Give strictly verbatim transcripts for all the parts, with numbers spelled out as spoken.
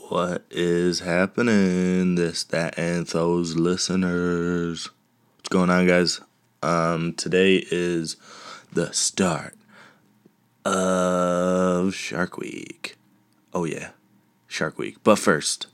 What is happening? This, that, and those listeners. What's going on, guys? Um, today is the start of Shark Week. Oh yeah, Shark Week. But first,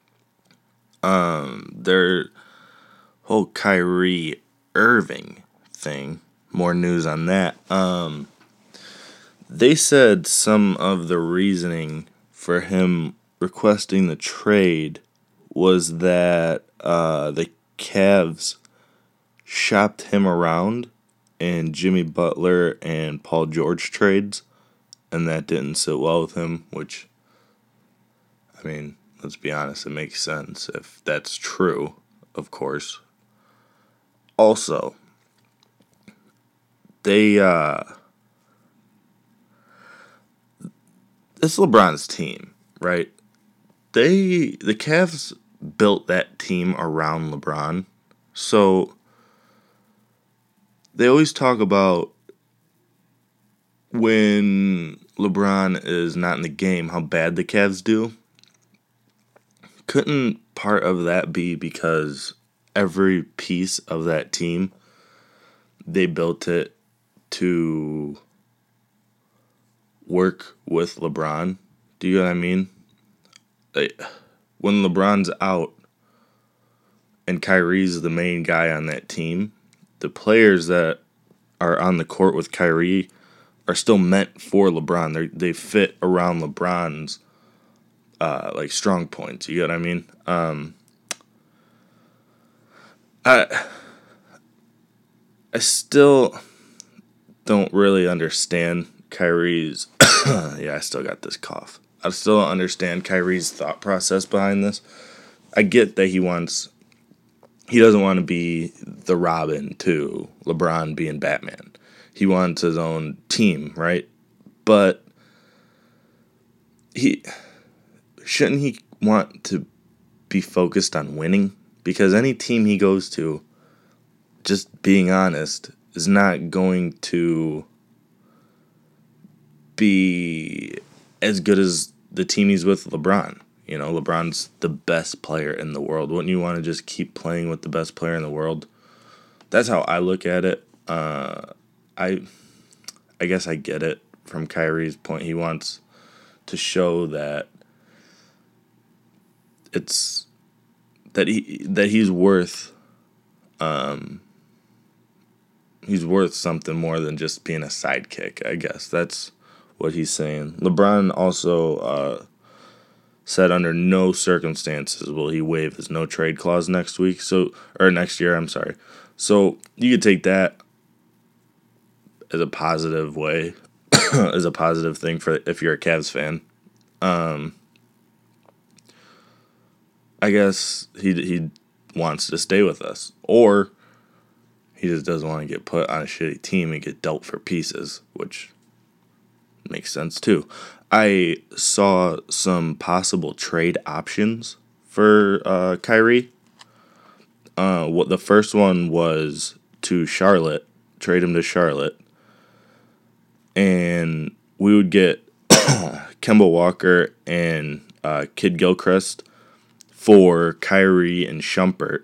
um, their whole Kyrie Irving thing. More news on that. Um, they said some of the reasoning for him requesting the trade was that uh, the Cavs shopped him around in Jimmy Butler and Paul George trades, and that didn't sit well with him, which, I mean, let's be honest, it makes sense if that's true, of course. Also, they, uh, it's LeBron's team, right? They, the Cavs built that team around LeBron, so they always talk about when LeBron is not in the game, how bad the Cavs do. Couldn't part of that be because every piece of that team, they built it to work with LeBron? Do you know what I mean? Like, when LeBron's out and Kyrie's the main guy on that team, the players that are on the court with Kyrie are still meant for LeBron. They they fit around LeBron's uh, like strong points. You get what I mean? Um, I I still don't really understand Kyrie's. yeah, I still got this cough. I still don't understand Kyrie's thought process behind this. I get that he wants. He doesn't want to be the Robin to LeBron being Batman. He wants his own team, right? But he shouldn't he want to be focused on winning? Because any team he goes to, just being honest, is not going to be as good as the team he's with LeBron. You know, LeBron's the best player in the world. Wouldn't you want to just keep playing with the best player in the world? That's how I look at it. Uh, I, I guess I get it from Kyrie's point. He wants to show that it's that he that he's worth, um, he's worth something more than just being a sidekick. I guess that's what he's saying. LeBron also uh, said under no circumstances will he waive his no trade clause next week. So or next year. I'm sorry. So you could take that as a positive way, as a positive thing for if you're a Cavs fan. Um, I guess he he wants to stay with us, or he just doesn't want to get put on a shitty team and get dealt for pieces, which makes sense too. I saw some possible trade options for uh, Kyrie. Uh, what the first one was to Charlotte, trade him to Charlotte, and we would get Kemba Walker and uh, Kid Gilchrist for Kyrie and Shumpert.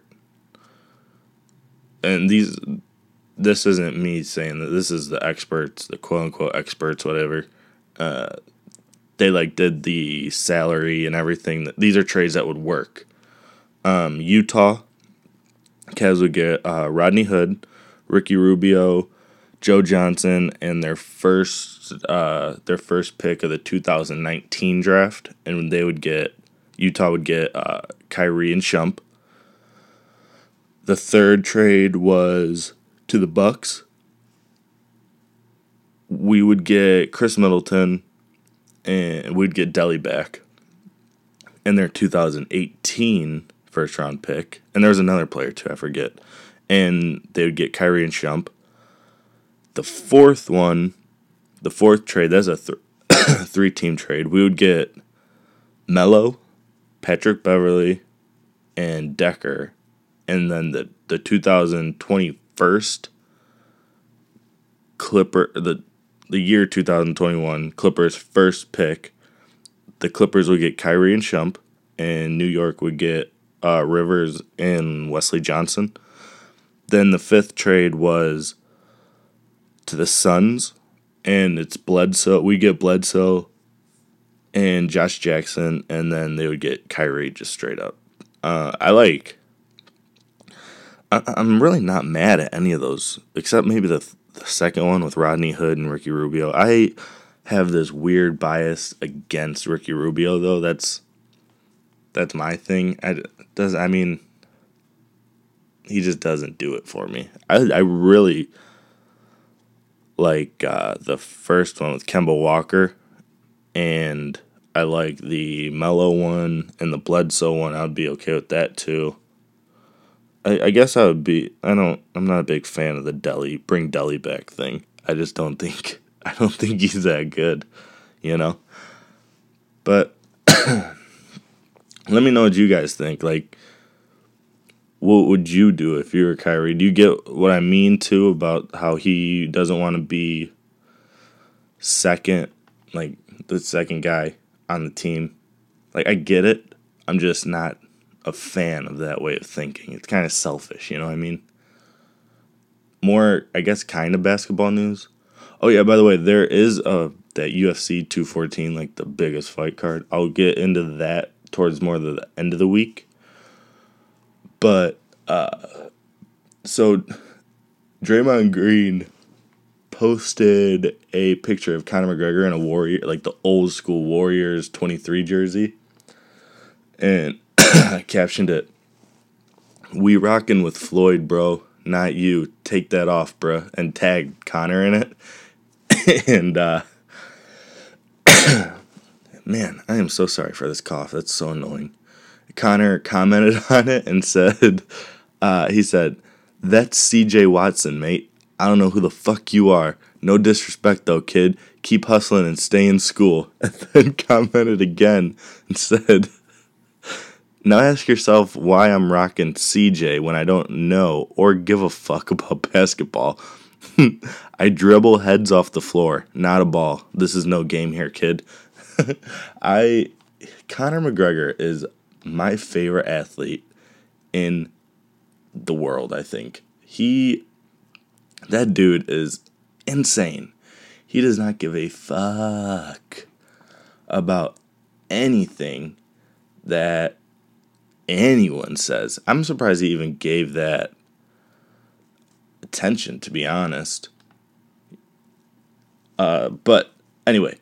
And these, this isn't me saying that. This is the experts, the quote unquote experts, whatever. Uh, they like did the salary and everything. These are trades that would work. Um, Utah, Cavs would get uh, Rodney Hood, Ricky Rubio, Joe Johnson, and their first uh, their first pick of the two thousand nineteen draft, and they would get Utah would get uh, Kyrie and Shump. The third trade was to the Bucks. We would get Chris Middleton, and we'd get Delly back, and their two thousand eighteen first round pick, and there was another player too, I forget, and they would get Kyrie and Shump. The fourth one, the fourth trade, that's a th- three-team trade. We would get Melo, Patrick Beverly, and Decker, and then the, the two thousand twenty-first Clipper, the the year two thousand twenty-one Clippers first pick. The Clippers would get Kyrie and Shump, and New York would get uh, Rivers and Wesley Johnson. Then the fifth trade was to the Suns, and it's Bledsoe. We get Bledsoe and Josh Jackson, and then they would get Kyrie just straight up. Uh, I like. I, I'm really not mad at any of those, except maybe the, the second one with Rodney Hood and Ricky Rubio. I have this weird bias against Ricky Rubio, though. That's that's my thing. I does. I mean, he just doesn't do it for me. I I really like uh, the first one with Kemba Walker, and I like the Melo one and the Bledsoe one. I'd be okay with that too. I, I guess I would be. I don't. I'm not a big fan of the Delly bring Delly back thing. I just don't think. I don't think he's that good, you know. But let me know what you guys think. Like, what would you do if you were Kyrie? Do you get what I mean too about how he doesn't want to be second, like the second guy on the team? Like, I get it. I'm just not a fan of that way of thinking. It's kind of selfish, you know what I mean? More, I guess, kind of basketball news. Oh, yeah, by the way, there is a that U F C two fourteen, like the biggest fight card. I'll get into that towards more the end of the week. But, uh, so Draymond Green posted a picture of Conor McGregor in a Warrior, like the old school Warriors twenty-three jersey. And I captioned it, "We rockin' with Floyd, bro. Not you. Take that off, bro." And tagged Conor in it. and, uh, man, I am so sorry for this cough. That's so annoying. Conor commented on it and said, uh, he said, "That's C J Watson, mate. I don't know who the fuck you are. No disrespect, though, kid. Keep hustling and stay in school." And then commented again and said, "Now ask yourself why I'm rocking C J when I don't know or give a fuck about basketball. I dribble heads off the floor, not a ball. This is no game here, kid." I Conor McGregor is my favorite athlete in the world, I think. He that dude is insane. He does not give a fuck about anything that anyone says. I'm surprised he even gave that attention, to be honest. Uh, but anyway,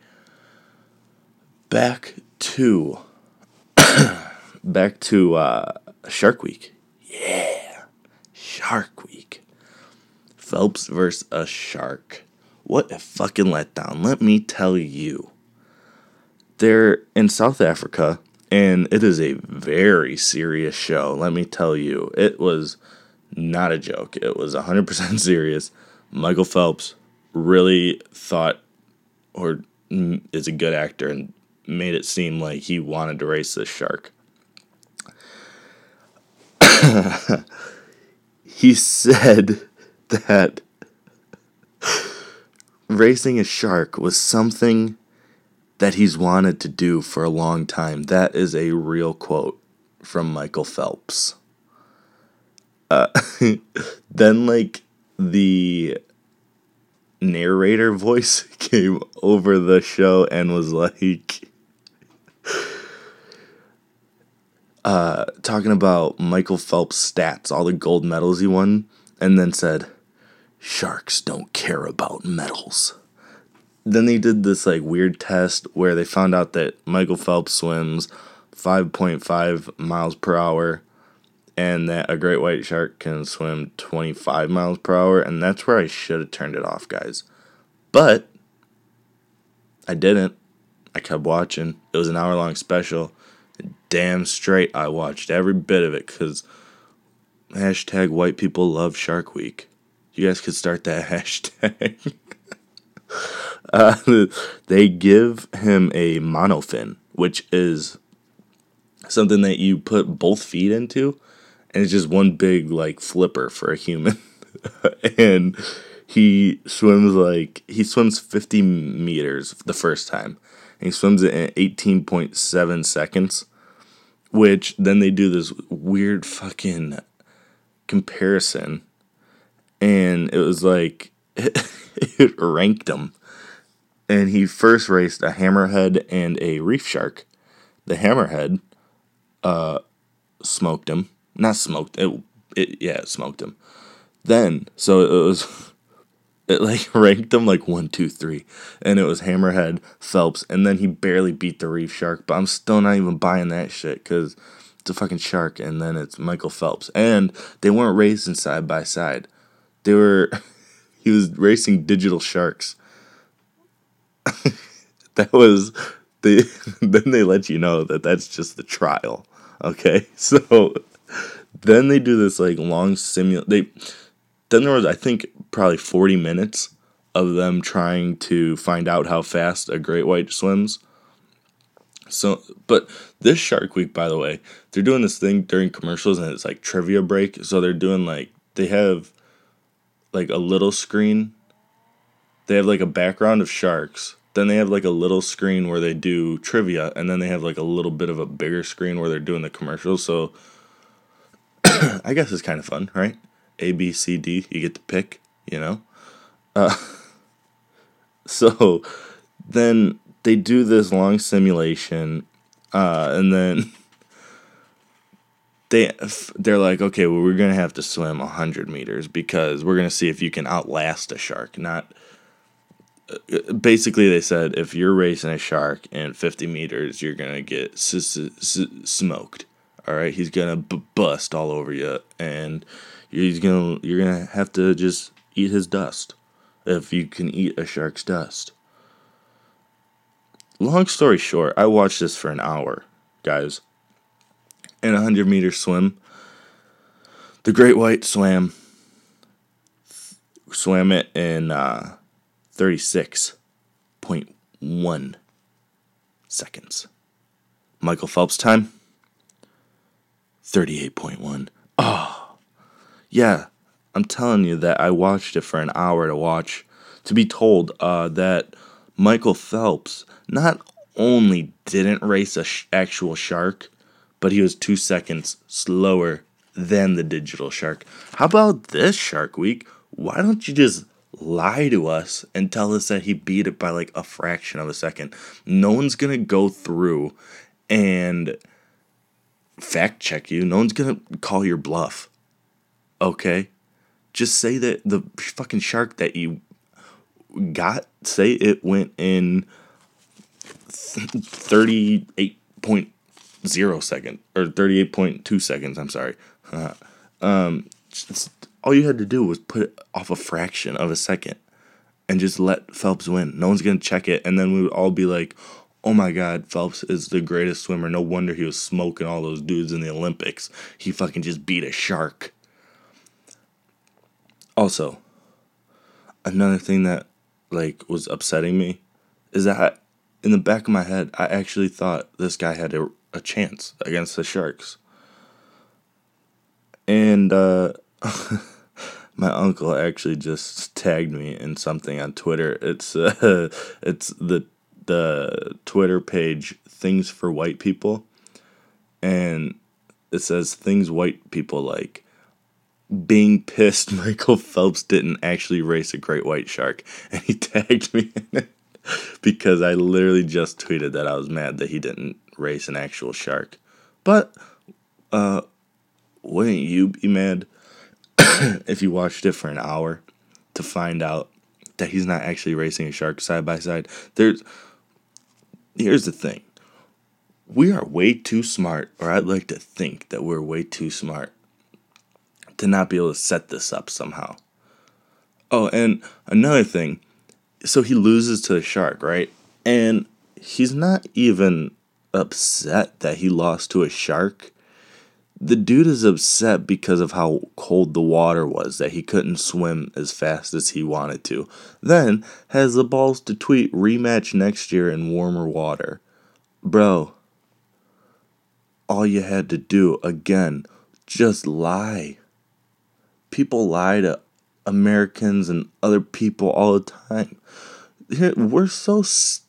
back to back to uh, Shark Week. Yeah, Shark Week. Phelps versus a shark. What a fucking letdown. Let me tell you. They're in South Africa, and it is a very serious show. Let me tell you. It was not a joke. It was one hundred percent serious. Michael Phelps really thought, or is a good actor, and made it seem like he wanted to race this shark. He said that racing a shark was something that he's wanted to do for a long time. That is a real quote from Michael Phelps. Uh, then, like, the narrator voice came over the show and was like, uh, talking about Michael Phelps' stats, all the gold medals he won, and then said, "Sharks don't care about medals." Then they did this like weird test where they found out that Michael Phelps swims five point five miles per hour and that a great white shark can swim twenty-five miles per hour, and that's where I should have turned it off, guys. But I didn't. I kept watching. It was an hour-long special. Damn straight I watched every bit of it, because hashtag white people love Shark Week. You guys could start that hashtag. uh, they give him a monofin, which is something that you put both feet into, and it's just one big, like, flipper for a human. And he swims, like, he swims fifty meters the first time. And he swims it in eighteen point seven seconds, which then they do this weird fucking comparison, and it was like it ranked him, and he first raced a hammerhead and a reef shark. The hammerhead uh smoked him, not smoked it, it yeah it smoked him. Then so it was it like ranked him like one two three, and it was hammerhead, Phelps, and then he barely beat the reef shark. But I'm still not even buying that shit because it's a fucking shark, and then it's Michael Phelps, and they weren't racing side by side. They were he was racing digital sharks. That was they. Then they let you know that that's just the trial. Okay, so then they do this like long simul. They then there was I think probably forty minutes of them trying to find out how fast a great white swims. So, but this Shark Week, by the way, they're doing this thing during commercials, and it's like trivia break. So they're doing like they have like a little screen. They have like a background of sharks. Then they have like a little screen where they do trivia, and then they have like a little bit of a bigger screen where they're doing the commercials. So I guess it's kind of fun, right? A, B, C, D, you get to pick, you know? Uh, so then they do this long simulation, uh, and then they, they're like, okay, well, we're going to have to swim one hundred meters because we're going to see if you can outlast a shark, not... Basically, they said if you're racing a shark in fifty meters, you're gonna get s- s- s- smoked. All right, he's gonna b- bust all over you, and he's gonna you're gonna have to just eat his dust if you can eat a shark's dust. Long story short, I watched this for an hour, guys. In a hundred meter swim, the great white swam swam it in uh, thirty-six point one seconds. Michael Phelps time, thirty-eight point one. Oh, yeah, I'm telling you that I watched it for an hour to watch, to be told uh, that Michael Phelps not only didn't race a sh- actual shark, but he was two seconds slower than the digital shark. How about this Shark Week? Why don't you just lie to us and tell us that he beat it by like a fraction of a second? No one's gonna go through and fact check you. No one's gonna call your bluff. Okay? Just say that the fucking shark that you got, say it went in thirty-eight point zero second or thirty-eight point two seconds. I'm sorry. Uh, um, just, all you had to do was put it off a fraction of a second and just let Phelps win. No one's gonna check it, and then we would all be like, "Oh my God, Phelps is the greatest swimmer. No wonder he was smoking all those dudes in the Olympics. He fucking just beat a shark." Also, another thing that like was upsetting me is that I, in the back of my head, I actually thought this guy had a, a chance against the Sharks. And uh, my uncle actually just tagged me in something on Twitter. It's uh, it's the the Twitter page Things for White People, and it says things white people like. Being pissed Michael Phelps didn't actually race a great white shark, and he tagged me in it because I literally just tweeted that I was mad that he didn't race an actual shark. But uh wouldn't you be mad if you watched it for an hour to find out that he's not actually racing a shark side by side? There's here's the thing. We are way too smart, or I'd like to think that we're way too smart to not be able to set this up somehow. Oh, and another thing. So he loses to the shark, right? And he's not even upset that he lost to a shark. The dude is upset because of how cold the water was, that he couldn't swim as fast as he wanted to. Then has the balls to tweet rematch next year in warmer water. Bro, all you had to do, again, just lie. People lie to Americans and other people all the time. We're so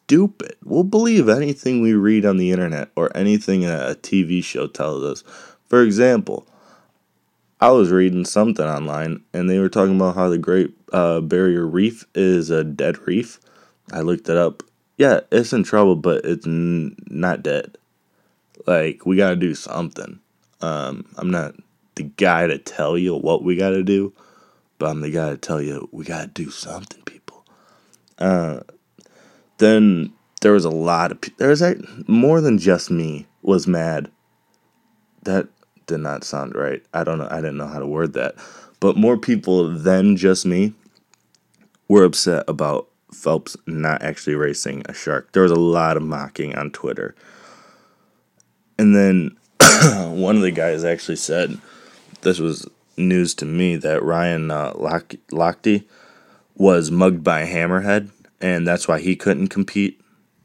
stupid. We'll believe anything we read on the internet or anything a T V show tells us. For example, I was reading something online, and they were talking about how the Great uh, Barrier Reef is a dead reef. I looked it up. Yeah, it's in trouble, but it's n- not dead. Like, we gotta do something. Um, I'm not the guy to tell you what we gotta do, but I'm the guy to tell you we gotta do something, people. Uh, then there was a lot of people. There was like, more than just me was mad. That did not sound right. I don't know. I didn't know how to word that. But more people than just me were upset about Phelps not actually racing a shark. There was a lot of mocking on Twitter. And then one of the guys actually said, this was news to me, that Ryan uh, Loch- Lochte was mugged by a hammerhead, and that's why he couldn't compete.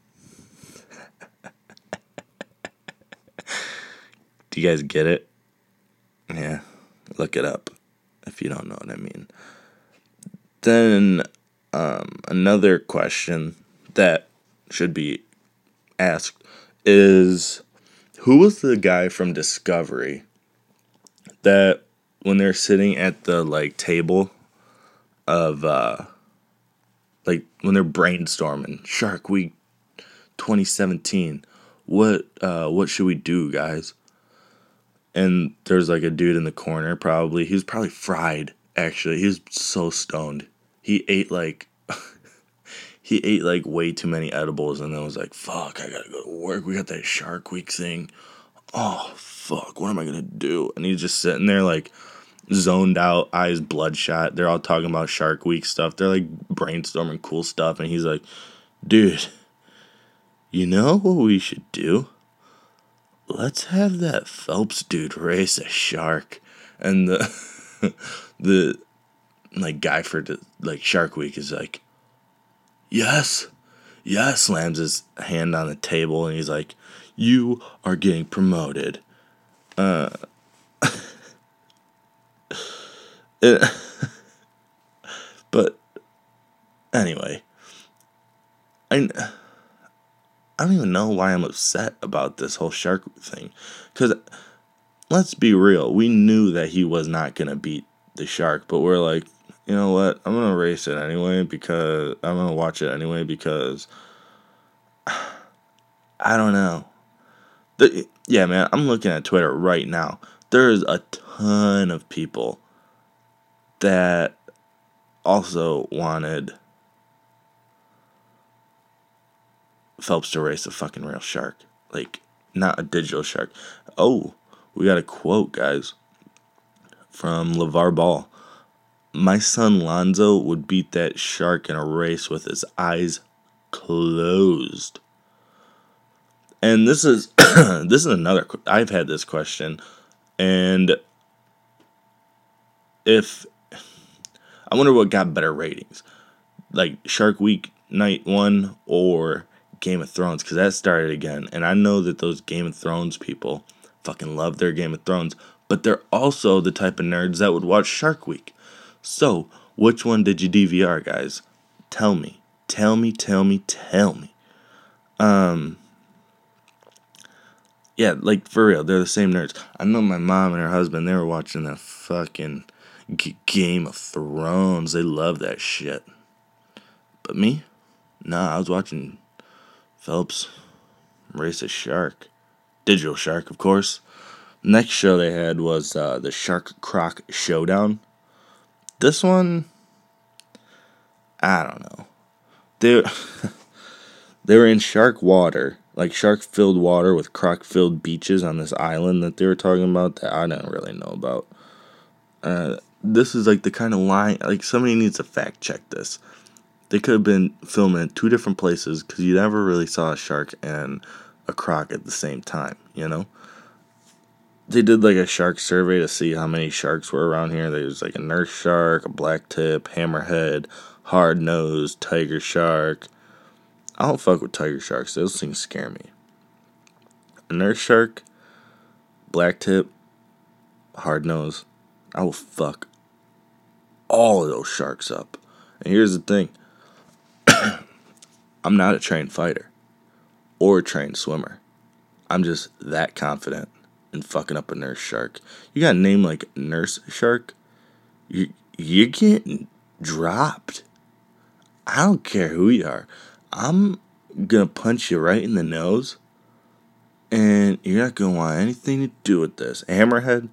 Do you guys get it? Yeah, look it up if you don't know what I mean. Then um, another question that should be asked is, who was the guy from Discovery that when they're sitting at the like table of uh, like when they're brainstorming Shark Week twenty seventeen, what uh, what should we do, guys? And there's like a dude in the corner, probably. He was probably fried, actually. He was so stoned. He ate like he ate like way too many edibles and then was like, fuck, I gotta go to work. We got that Shark Week thing. Oh, fuck, what am I gonna do? And he's just sitting there like zoned out, eyes bloodshot. They're all talking about Shark Week stuff. They're like brainstorming cool stuff. And he's like, dude, you know what we should do? Let's have that Phelps dude race a shark. And the the like guy for the, like Shark Week is like, yes, yes, slams his hand on the table and he's like, you are getting promoted. Uh, it, but anyway, I I don't even know why I'm upset about this whole Shark thing, because let's be real, we knew that he was not gonna beat the shark, but we're like, you know what? I'm gonna race it anyway because I'm gonna watch it anyway because I don't know. The, yeah, man, I'm looking at Twitter right now. There's a ton of people that also wanted Phelps to race a fucking real shark. Like, not a digital shark. Oh, we got a quote, guys, from LeVar Ball. My son Lonzo would beat that shark in a race with his eyes closed. And this is this is another. I've had this question, and if I wonder what got better ratings, like Shark Week Night One or Game of Thrones, because that started again, and I know that those Game of Thrones people fucking love their Game of Thrones, but they're also the type of nerds that would watch Shark Week. So, which one did you D V R, guys? Tell me, tell me, tell me, tell me. Um. Yeah, like, for real, they're the same nerds. I know my mom and her husband, they were watching the fucking G- Game of Thrones. They love that shit. But me? Nah, I was watching Phelps race a shark. Digital shark, of course. Next show they had was uh, the Shark Croc Showdown. This one, I don't know. They, they were in shark water. Like shark-filled water with croc-filled beaches on this island that they were talking about that I didn't really know about. Uh, this is like the kind of line, like somebody needs to fact check this. They could have been filming at two different places because you never really saw a shark and a croc at the same time, you know? They did like a shark survey to see how many sharks were around here. There's like a nurse shark, a black tip, hammerhead, hard nose, tiger shark. I don't fuck with tiger sharks. Those things scare me. A nurse shark, black tip, hard nose. I will fuck all of those sharks up. And here's the thing. I'm not a trained fighter or a trained swimmer. I'm just that confident in fucking up a nurse shark. You got a name like Nurse Shark, you, you're getting dropped. I don't care who you are. I'm gonna punch you right in the nose, and you're not gonna want anything to do with this. Hammerhead,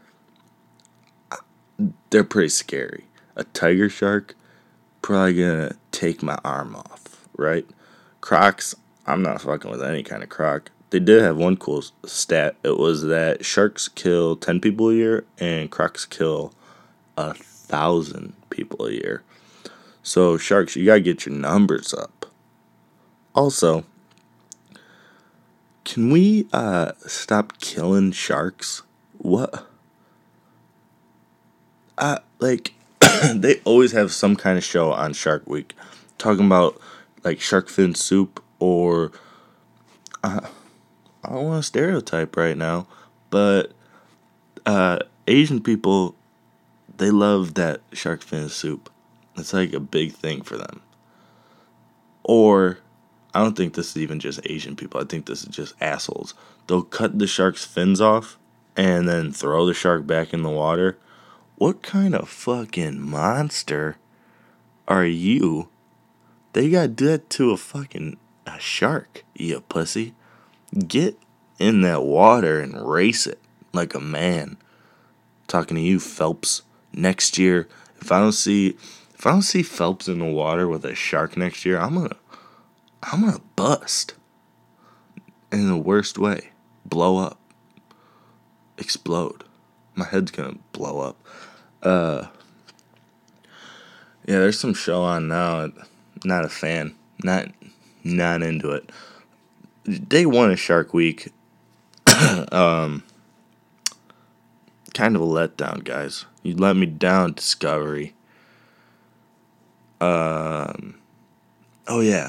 they're pretty scary. A tiger shark, probably gonna take my arm off, right? Crocs, I'm not fucking with any kind of croc. They did have one cool stat. It was that sharks kill ten people a year, and crocs kill a thousand people a year. So sharks, you gotta get your numbers up. Also, can we uh, stop killing sharks? What? Uh, like, they always have some kind of show on Shark Week talking about, like, shark fin soup or... Uh, I don't want to stereotype right now, but uh, Asian people, they love that shark fin soup. It's like a big thing for them. Or, I don't think this is even just Asian people. I think this is just assholes. They'll cut the shark's fins off and then throw the shark back in the water. What kind of fucking monster are you? They gotta do that to a fucking a shark, you pussy. Get in that water and race it like a man. Talking to you, Phelps. Next year, if I don't see if I don't see Phelps in the water with a shark next year, I'm gonna I'm gonna bust. In the worst way. Blow up. Explode. My head's gonna blow up. Uh Yeah, there's some show on now. Not a fan. Not not into it. Day one of Shark Week. um kind of a letdown, guys. You let me down, Discovery. Um oh yeah.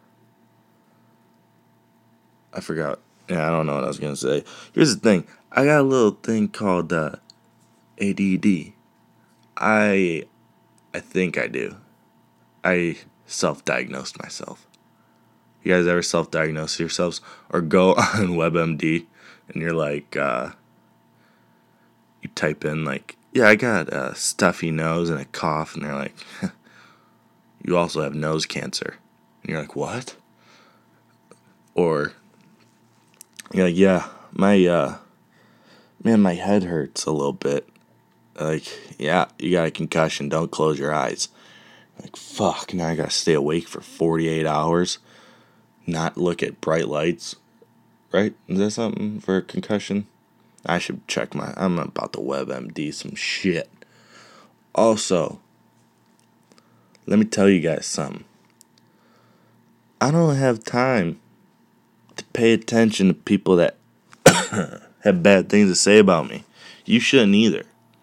I forgot. Yeah, I don't know what I was gonna say. Here's the thing. I got a little thing called uh, A D D. I I think I do. I self-diagnosed myself. You guys ever self-diagnose yourselves or go on WebMD and you're like, uh, you type in like, yeah, I got a stuffy nose and a cough, and they're like, you also have nose cancer, and you're like, what? Or you're like, yeah, my uh, man, my head hurts a little bit. Like, yeah, you got a concussion. Don't close your eyes. Like, fuck, now I gotta stay awake for forty-eight hours. Not look at bright lights. Right? Is that something for a concussion? I should check my... I'm about to WebMD some shit. Also, let me tell you guys something. I don't have time to pay attention to people that have bad things to say about me. You shouldn't either.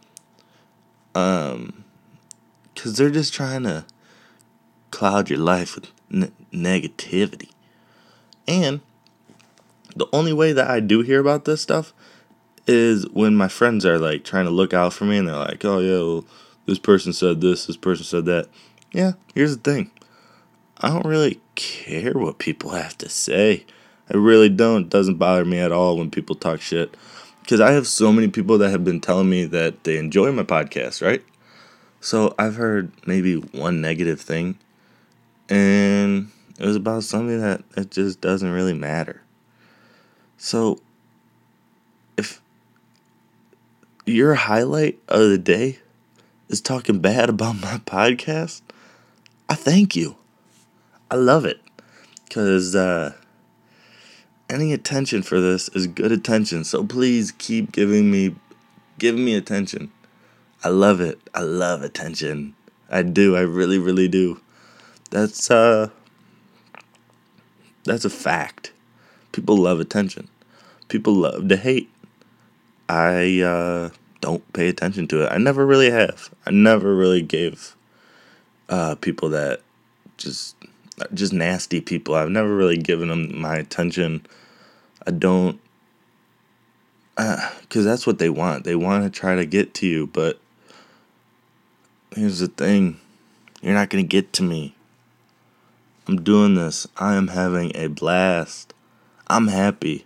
Um, because they're just trying to cloud your life with n- negativity. And the only way that I do hear about this stuff is when my friends are like trying to look out for me, and they're like, oh yeah, well, this person said this, this person said that. Yeah, here's the thing. I don't really care what people have to say. I really don't. It doesn't bother me at all when people talk shit. Because I have so many people that have been telling me that they enjoy my podcast, right? So I've heard maybe one negative thing, and it was about something that it just doesn't really matter. So if your highlight of the day is talking bad about my podcast, I thank you. I love it. Because uh, any attention for this is good attention. So please keep giving me, giving me attention. I love it. I love attention. I do. I really, really do. That's uh, that's a fact. People love attention. People love to hate. I uh, don't pay attention to it. I never really have. I never really gave uh, people that just just nasty people. I've never really given them my attention. I don't, because uh, that's what they want. They want to try to get to you, but here's the thing. You're not going to get to me. I'm doing this. I am having a blast. I'm happy.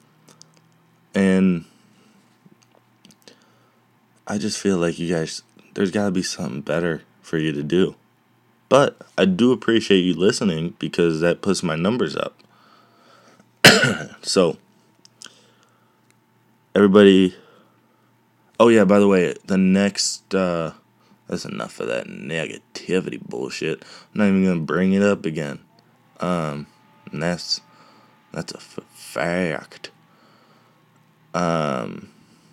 And I just feel like you guys, there's got to be something better for you to do. But I do appreciate you listening because that puts my numbers up. So, everybody. Oh, yeah, by the way, the next. Uh, that's enough of that negativity bullshit. I'm not even going to bring it up again. Um, and that's. That's a f- fact. Um.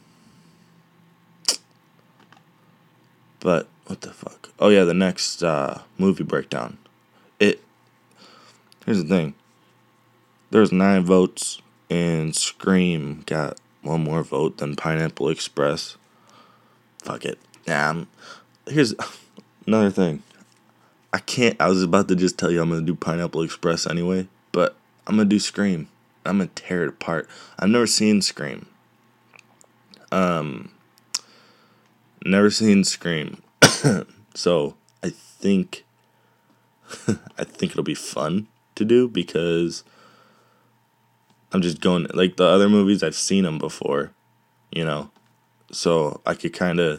But, what the fuck? Oh, yeah, the next uh, movie breakdown. It. Here's the thing. There's nine votes, and Scream got one more vote than Pineapple Express. Fuck it. Nah, I'm, here's another thing. I can't, I was about to just tell you I'm going to do Pineapple Express anyway, but I'm going to do Scream. I'm going to tear it apart. I've never seen Scream. Um, never seen Scream. So, I think, I think it'll be fun to do because I'm just going, like the other movies, I've seen them before, you know, so I could kind of,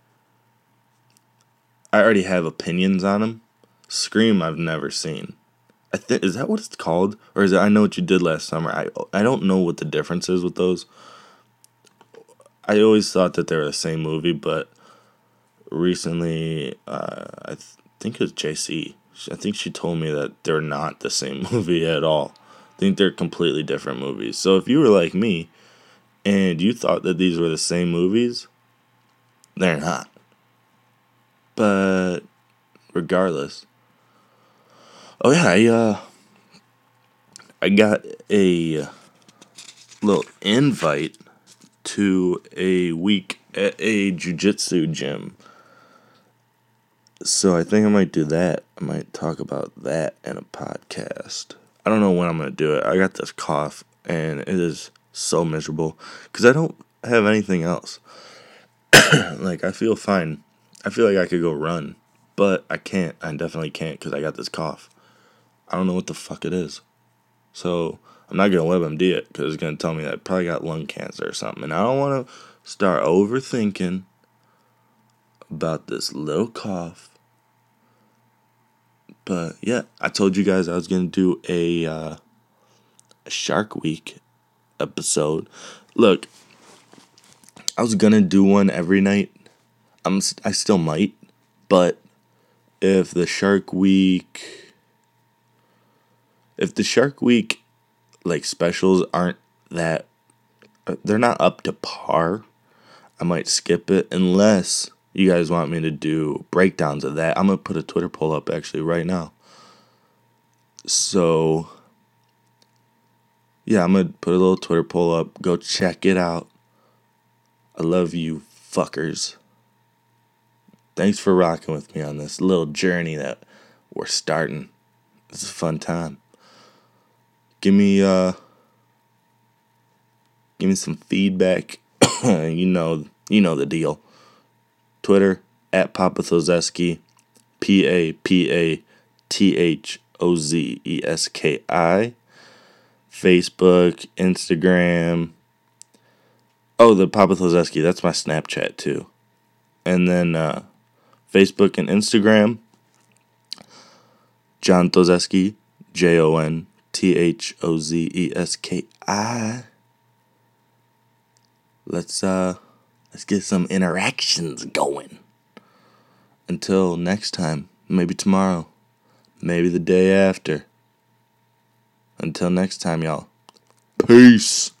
I already have opinions on them. Scream, I've never seen. I think is that what it's called, or is it I Know What You Did Last Summer? I I don't know what the difference is with those. I always thought that they were the same movie, but recently, uh, I th- think it was J C. I think she told me that they're not the same movie at all. I think they're completely different movies. So if you were like me and you thought that these were the same movies, they're not. But regardless, oh yeah, I uh, I got a little invite to a week at a jiu-jitsu gym. So I think I might do that. I might talk about that in a podcast. I don't know when I'm going to do it. I got this cough and it is so miserable because I don't have anything else. Like, I feel fine. I feel like I could go run, but I can't. I definitely can't because I got this cough. I don't know what the fuck it is. So I'm not going to WebMD it because it's going to tell me that I probably got lung cancer or something. And I don't want to start overthinking about this little cough. But yeah, I told you guys I was going to do a, uh, a Shark Week episode. Look, I was going to do one every night. I'm I still might. But if the Shark Week... If the Shark Week, like, specials aren't that... They're not up to par, I might skip it unless you guys want me to do breakdowns of that. I'm going to put a Twitter poll up actually right now. So, yeah, I'm going to put a little Twitter poll up. Go check it out. I love you fuckers. Thanks for rocking with me on this little journey that we're starting. It's a fun time. Give me, uh, give me some feedback. you know, you know the deal. Twitter, at Papa Thozeski, P A P A T H O Z E S K I. Facebook, Instagram. Oh, the Papa Thozeski, that's my Snapchat too. And then uh, Facebook and Instagram, John Thozeski, J O N T H O Z E S K I. Let's uh, let's get some interactions going. Until next time, maybe tomorrow, maybe the day after. Until next time, y'all. Peace.